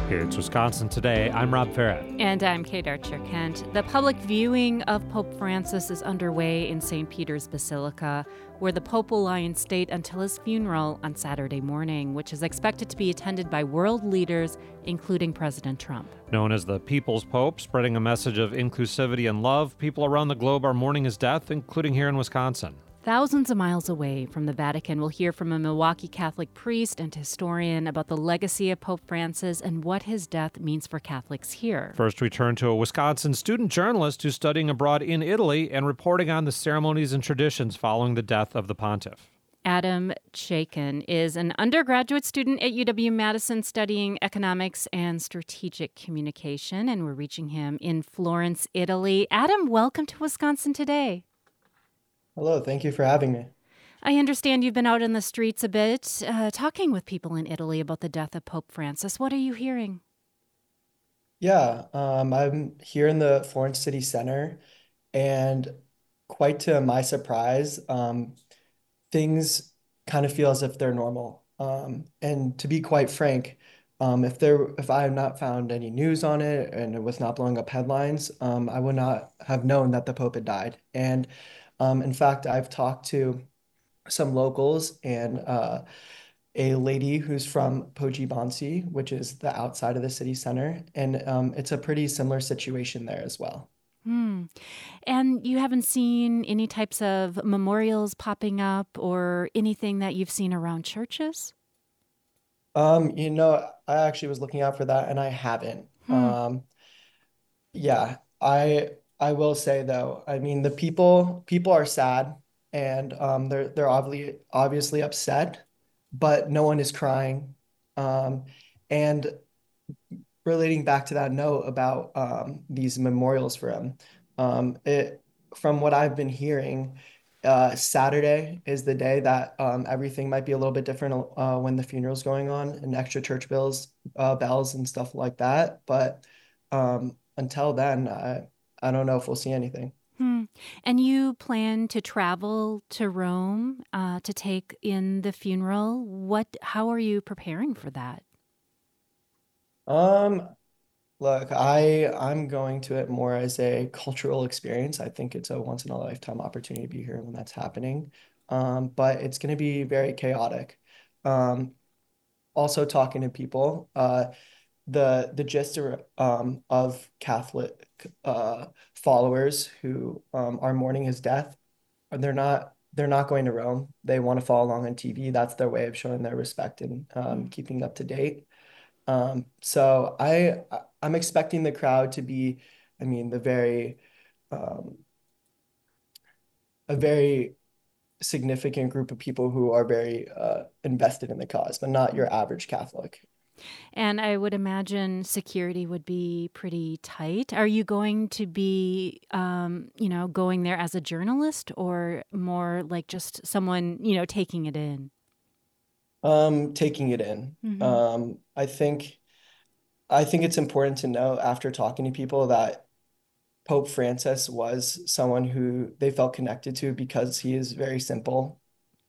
It's Wisconsin Today. I'm Rob Farrett. And I'm Kate Archer-Kent. The public viewing of Pope Francis is underway in St. Peter's Basilica, where the Pope will lie in state until his funeral on Saturday morning, which is expected to be attended by world leaders, including President Trump. Known as the People's Pope, spreading a message of inclusivity and love, people around the globe are mourning his death, including here in Wisconsin. Thousands of miles away from the Vatican, we'll hear from a Milwaukee Catholic priest and historian about the legacy of Pope Francis and what his death means for Catholics here. First, we turn to a Wisconsin student journalist who's studying abroad in Italy and reporting on the ceremonies and traditions following the death of the pontiff. Adam Chaikin is an undergraduate student at UW-Madison studying economics and strategic communication, and we're reaching him in Florence, Italy. Adam, welcome to Wisconsin Today. Hello, thank you for having me. I understand you've been out in the streets a bit, talking with people in Italy about the death of Pope Francis. What are you hearing? Yeah, I'm here in the Florence City Center, and quite to my surprise, things kind of feel as if they're normal. And to be quite frank, if I have not found any news on it and it was not blowing up headlines, I would not have known that the Pope had died. And in fact, I've talked to some locals and a lady who's from Poggibonsi, which is the outside of the city center, and it's a pretty similar situation there as well. And you haven't seen any types of memorials popping up or anything that you've seen around churches? I actually was looking out for that and I haven't. Yeah, I will say though, I mean the people are sad and they're obviously upset, but no one is crying. And relating back to that note about these memorials for him, from what I've been hearing, Saturday is the day that everything might be a little bit different when the funeral's going on and extra church bells and stuff like that. But until then, I don't know if we'll see anything. And you plan to travel to Rome to take in the funeral. How are you preparing for that? Look, I'm going to it more as a cultural experience. I think it's a once in a lifetime opportunity to be here when that's happening. But it's going to be very chaotic. Also talking to people, the gist of Catholic followers who are mourning his death, they're not going to Rome. They want to follow along on TV. That's their way of showing their respect and keeping up to date. So I'm expecting the crowd to be, I mean, a very significant group of people who are very invested in the cause, but not your average Catholic. And I would imagine security would be pretty tight. Are you going to be, going there as a journalist or more like just someone, taking it in? Taking it in. I think it's important to know after talking to people that Pope Francis was someone who they felt connected to because he is very simple.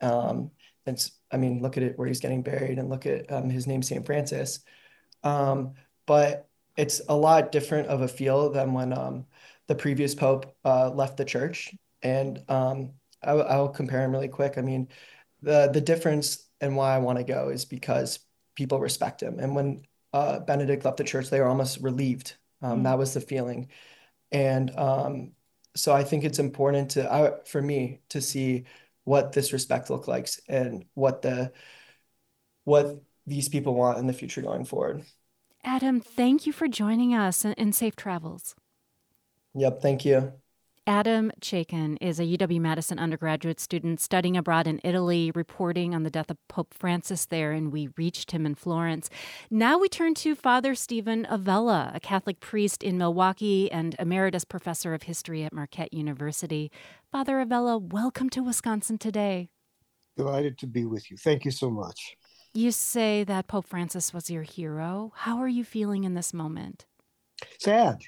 Look at it where he's getting buried and look at his name, St. Francis. But it's a lot different of a feel than when the previous Pope left the church. And I'll compare him really quick. I mean, the difference and why I want to go is because people respect him. And when Benedict left the church, they were almost relieved. That was the feeling. And so I think it's important for me to see what this respect looks like and what these people want in the future going forward. Adam, thank you for joining us and safe travels. Yep, thank you. Adam Chaikin is a UW-Madison undergraduate student studying abroad in Italy, reporting on the death of Pope Francis there, and we reached him in Florence. Now we turn to Father Stephen Avella, a Catholic priest in Milwaukee and emeritus professor of history at Marquette University. Father Avella, welcome to Wisconsin Today. Delighted to be with you. Thank you so much. You say that Pope Francis was your hero. How are you feeling in this moment? Sad.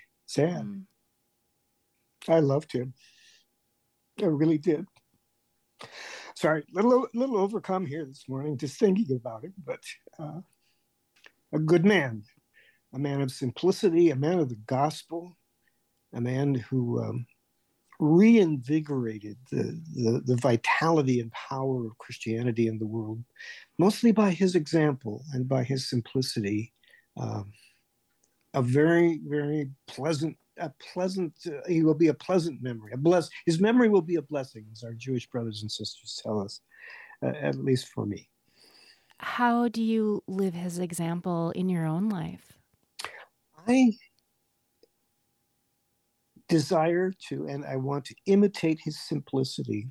I loved him. I really did. Sorry, little overcome here this morning just thinking about him, but a good man. a man of simplicity, a man of the gospel, a man who reinvigorated the vitality and power of Christianity in the world, mostly by his example and by his simplicity. A very, very pleasant, he will be a pleasant memory. His memory will be a blessing, as our Jewish brothers and sisters tell us, at least for me. How do you live his example in your own life? I desire to, and I want to imitate his simplicity.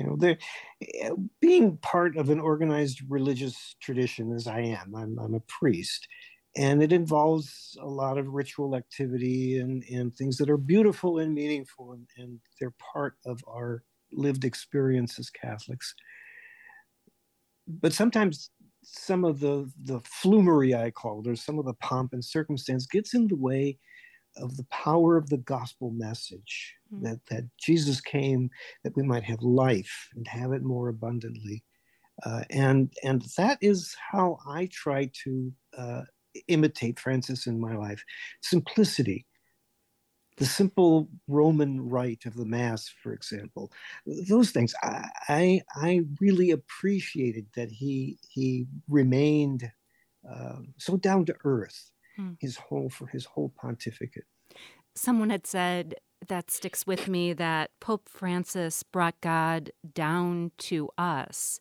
Being part of an organized religious tradition as I am, I'm a priest, and it involves a lot of ritual activity and things that are beautiful and meaningful, and they're part of our lived experience as Catholics. But sometimes some of the flumery, I call it, or some of the pomp and circumstance gets in the way of the power of the gospel message, that Jesus came that we might have life and have it more abundantly. And that is how I try to imitate Francis in my life. Simplicity, the simple Roman rite of the Mass, for example, those things. I really appreciated that he remained so down to earth for his whole pontificate. Someone had said, that sticks with me, that Pope Francis brought God down to us.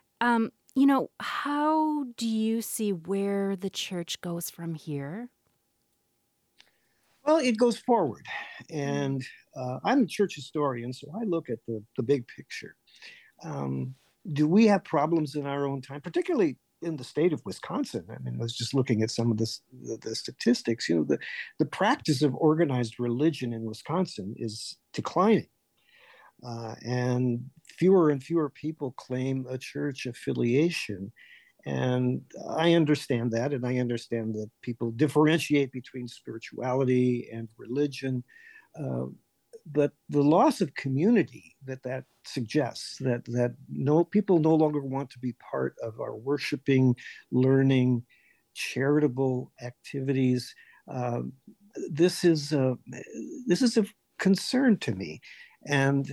How do you see where the church goes from here? Well, it goes forward. And I'm a church historian, so I look at the big picture. Do we have problems in our own time, particularly in the state of Wisconsin? I mean, I was just looking at some of the statistics. The practice of organized religion in Wisconsin is declining. And fewer and fewer people claim a church affiliation. And I understand that, and I understand that people differentiate between spirituality and religion. But the loss of community that suggests, that people no longer want to be part of our worshiping, learning, charitable activities. This is a concern to me, and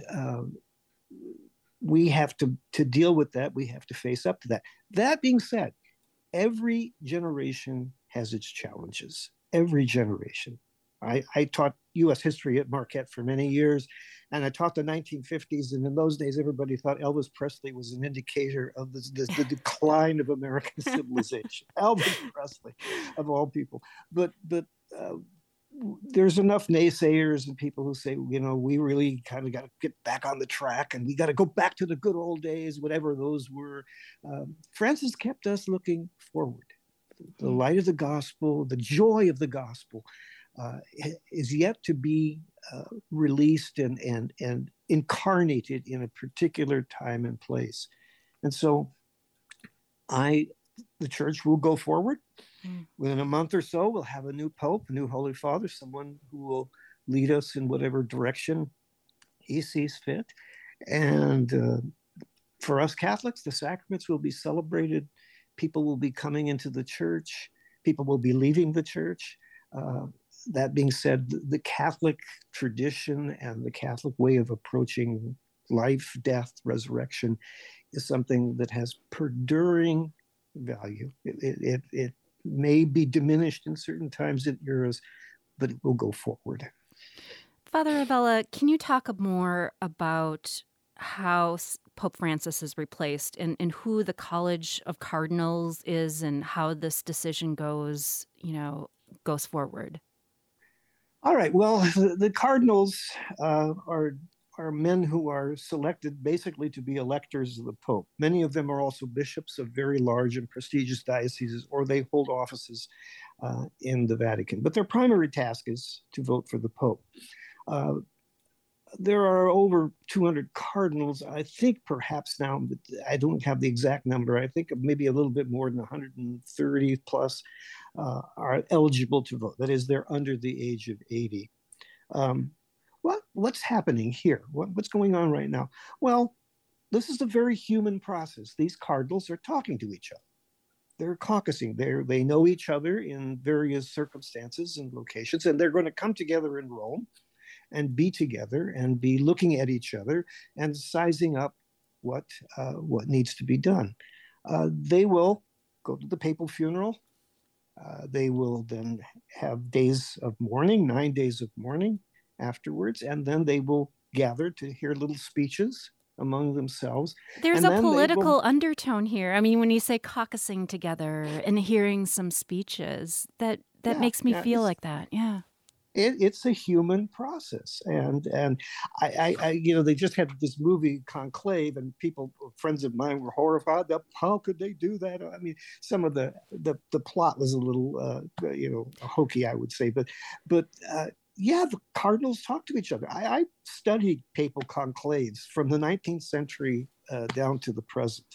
we have to deal with that. We have to face up to that. That being said, every generation has its challenges. Every generation. I taught U.S. history at Marquette for many years, and I taught the 1950s. And in those days, everybody thought Elvis Presley was an indicator of the decline of American civilization. Elvis Presley, of all people. But there's enough naysayers and people who say, we really kind of got to get back on the track, and we got to go back to the good old days, whatever those were. Francis kept us looking forward. The light of the gospel, the joy of the gospel is yet to be released and incarnated in a particular time and place. And so the church will go forward. Within a month or so, we'll have a new pope, a new Holy Father, someone who will lead us in whatever direction he sees fit. And for us Catholics, the sacraments will be celebrated. People will be coming into the church. People will be leaving the church. That being said, the Catholic tradition and the Catholic way of approaching life, death, resurrection is something that has perduring value. It may be diminished in certain times and eras, but it will go forward. Father Avella, can you talk more about how Pope Francis is replaced and who the College of Cardinals is and how this decision goes forward? All right. Well, the cardinals are men who are selected basically to be electors of the Pope. Many of them are also bishops of very large and prestigious dioceses, or they hold offices in the Vatican. But their primary task is to vote for the Pope. There are over 200 cardinals. I think perhaps now, but I don't have the exact number. I think maybe a little bit more than 130 plus are eligible to vote. That is, they're under the age of 80. What's happening here? What's going on right now? Well, this is a very human process. These cardinals are talking to each other. they're caucusing. They know each other in various circumstances and locations, and they're going to come together in Rome and be together and be looking at each other and sizing up what needs to be done. They will go to the papal funeral. They will then have days of mourning, 9 days of mourning afterwards, and then they will gather to hear little speeches among themselves. There's a political undertone here. I mean, when you say caucusing together and hearing some speeches, that makes me feel like that. Yeah. It's a human process, and I they just had this movie Conclave, and friends of mine were horrified. How could they do that? I mean, some of the plot was a little hokey, I would say, but the cardinals talk to each other. I studied papal conclaves from the 19th century down to the present.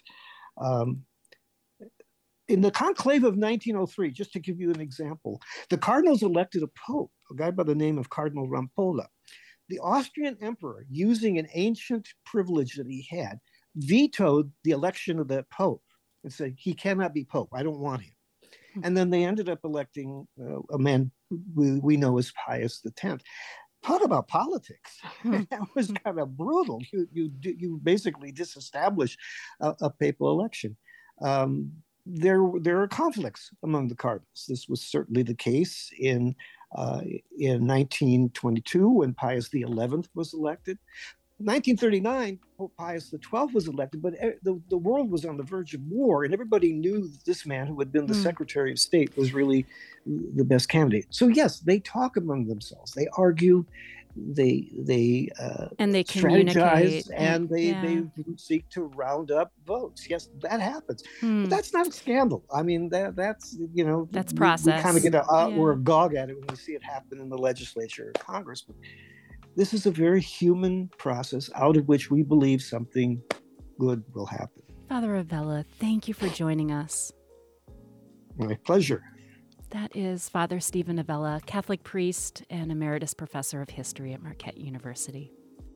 In the conclave of 1903, just to give you an example, the cardinals elected a pope, a guy by the name of Cardinal Rampolla. The Austrian emperor, using an ancient privilege that he had, vetoed the election of that pope and said, he cannot be pope. I don't want him. And then they ended up electing a man we know as Pius X. Talk about politics. That was kind of brutal. You basically disestablish a papal election. There are conflicts among the cardinals. This was certainly the case in 1922 when Pius XI was elected. 1939, Pope Pius XII was elected, but the world was on the verge of war, and everybody knew that this man, who had been the Secretary of State, was really the best candidate. So yes, they talk among themselves. They argue, they strategize, and they seek to round up votes. Yes, that happens. But that's not a scandal. I mean, that's process. We kind of get we're agog at it when we see it happen in the legislature or Congress. But this is a very human process out of which we believe something good will happen. Father Avella, thank you for joining us. My pleasure. That is Father Stephen Avella, Catholic priest and emeritus professor of history at Marquette University.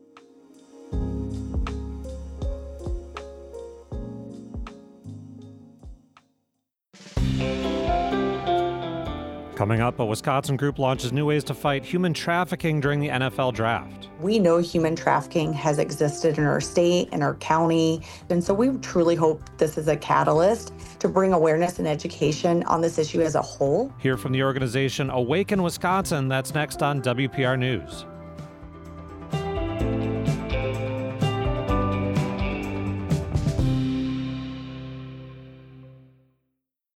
Coming up, a Wisconsin group launches new ways to fight human trafficking during the NFL draft. We know human trafficking has existed in our state, in our county, and so we truly hope this is a catalyst to bring awareness and education on this issue as a whole. Hear from the organization Awaken Wisconsin. That's next on WPR News.